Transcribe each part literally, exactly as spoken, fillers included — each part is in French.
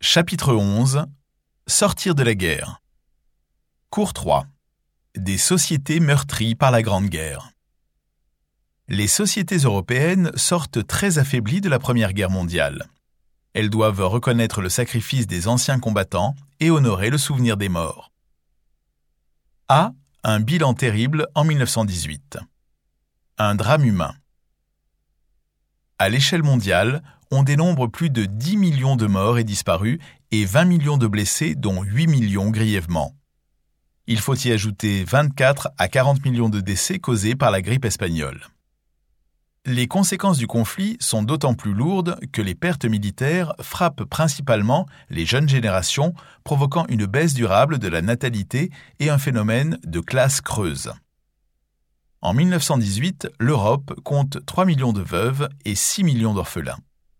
Chapitre onze. Sortir de la guerre. Cours trois. Des sociétés meurtries par la Grande Guerre. Les sociétés européennes sortent très affaiblies de la Première Guerre mondiale. Elles doivent reconnaître le sacrifice des anciens combattants et honorer le souvenir des morts. A. Un bilan terrible en mille neuf cent dix-huit. Un drame humain. À l'échelle mondiale, on dénombre plus de dix millions de morts et disparus et vingt millions de blessés, dont huit millions grièvement. Il faut y ajouter vingt-quatre à quarante millions de décès causés par la grippe espagnole. Les conséquences du conflit sont d'autant plus lourdes que les pertes militaires frappent principalement les jeunes générations, provoquant une baisse durable de la natalité et un phénomène de classe creuse. En mille neuf cent dix-huit, l'Europe compte trois millions de veuves et six millions d'orphelins.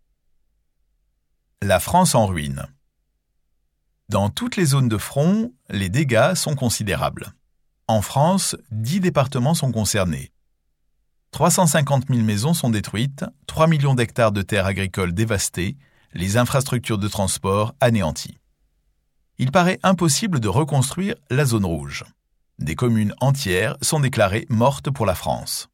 La France en ruine. Dans toutes les zones de front, les dégâts sont considérables. En France, dix départements sont concernés. trois cent cinquante mille maisons sont détruites, trois millions d'hectares de terres agricoles dévastés, les infrastructures de transport anéanties. Il paraît impossible de reconstruire la zone rouge. Des communes entières sont déclarées mortes pour la France.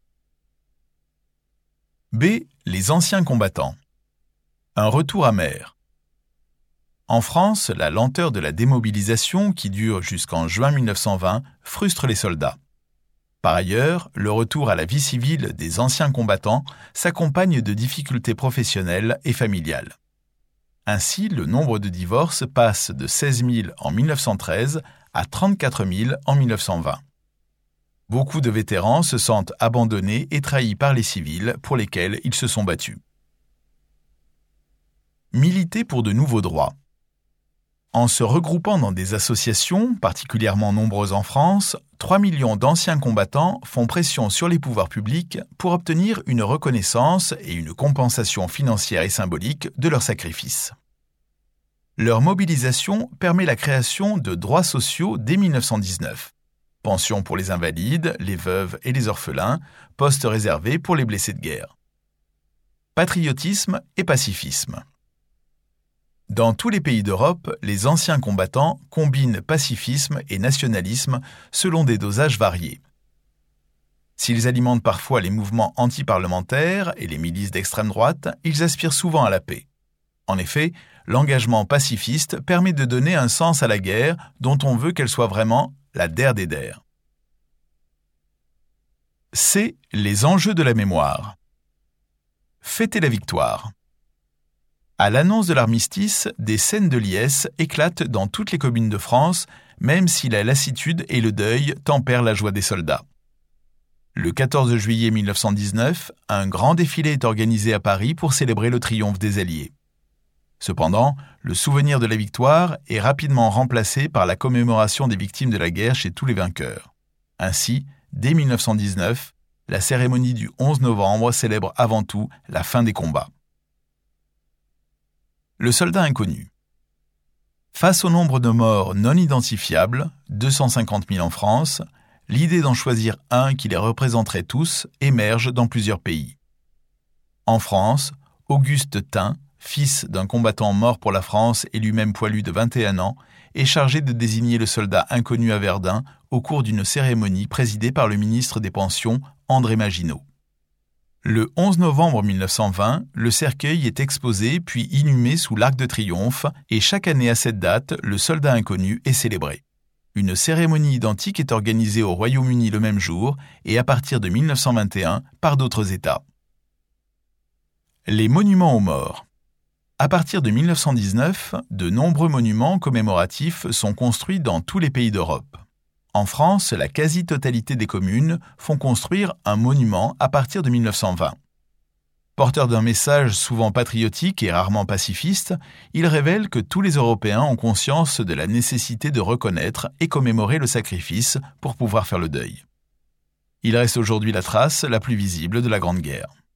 B. Les anciens combattants. Un retour amer. En France, la lenteur de la démobilisation, qui dure jusqu'en juin mille neuf cent vingt, frustre les soldats. Par ailleurs, le retour à la vie civile des anciens combattants s'accompagne de difficultés professionnelles et familiales. Ainsi, le nombre de divorces passe de seize mille en mille neuf cent treize à trente-quatre mille en mille neuf cent vingt. Beaucoup de vétérans se sentent abandonnés et trahis par les civils pour lesquels ils se sont battus. Militer pour de nouveaux droits. En se regroupant dans des associations, particulièrement nombreuses en France, trois millions d'anciens combattants font pression sur les pouvoirs publics pour obtenir une reconnaissance et une compensation financière et symbolique de leurs sacrifices. Leur mobilisation permet la création de droits sociaux dès mille neuf cent dix-neuf. Pensions pour les invalides, les veuves et les orphelins, postes réservés pour les blessés de guerre. Patriotisme et pacifisme. Dans tous les pays d'Europe, les anciens combattants combinent pacifisme et nationalisme selon des dosages variés. S'ils alimentent parfois les mouvements anti-parlementaires et les milices d'extrême droite, ils aspirent souvent à la paix. En effet, l'engagement pacifiste permet de donner un sens à la guerre dont on veut qu'elle soit vraiment la der des der. C. Les enjeux de la mémoire. Fêter la victoire. À l'annonce de l'armistice, des scènes de liesse éclatent dans toutes les communes de France, même si la lassitude et le deuil tempèrent la joie des soldats. Le quatorze juillet mille neuf cent dix-neuf, un grand défilé est organisé à Paris pour célébrer le triomphe des Alliés. Cependant, le souvenir de la victoire est rapidement remplacé par la commémoration des victimes de la guerre chez tous les vainqueurs. Ainsi, dès mille neuf cent dix-neuf, la cérémonie du onze novembre célèbre avant tout la fin des combats. Le soldat inconnu. Face au nombre de morts non identifiables, deux cent cinquante mille en France, l'idée d'en choisir un qui les représenterait tous émerge dans plusieurs pays. En France, Auguste Thym, fils d'un combattant mort pour la France et lui-même poilu de vingt et un ans, est chargé de désigner le soldat inconnu à Verdun au cours d'une cérémonie présidée par le ministre des Pensions, André Maginot. Le onze novembre mille neuf cent vingt, le cercueil est exposé puis inhumé sous l'Arc de Triomphe et chaque année à cette date, le soldat inconnu est célébré. Une cérémonie identique est organisée au Royaume-Uni le même jour et à partir de mille neuf cent vingt et un par d'autres États. Les monuments aux morts. À partir de mille neuf cent dix-neuf, de nombreux monuments commémoratifs sont construits dans tous les pays d'Europe. En France, la quasi-totalité des communes font construire un monument à partir de mille neuf cent vingt. Porteur d'un message souvent patriotique et rarement pacifiste, il révèle que tous les Européens ont conscience de la nécessité de reconnaître et commémorer le sacrifice pour pouvoir faire le deuil. Il reste aujourd'hui la trace la plus visible de la Grande Guerre.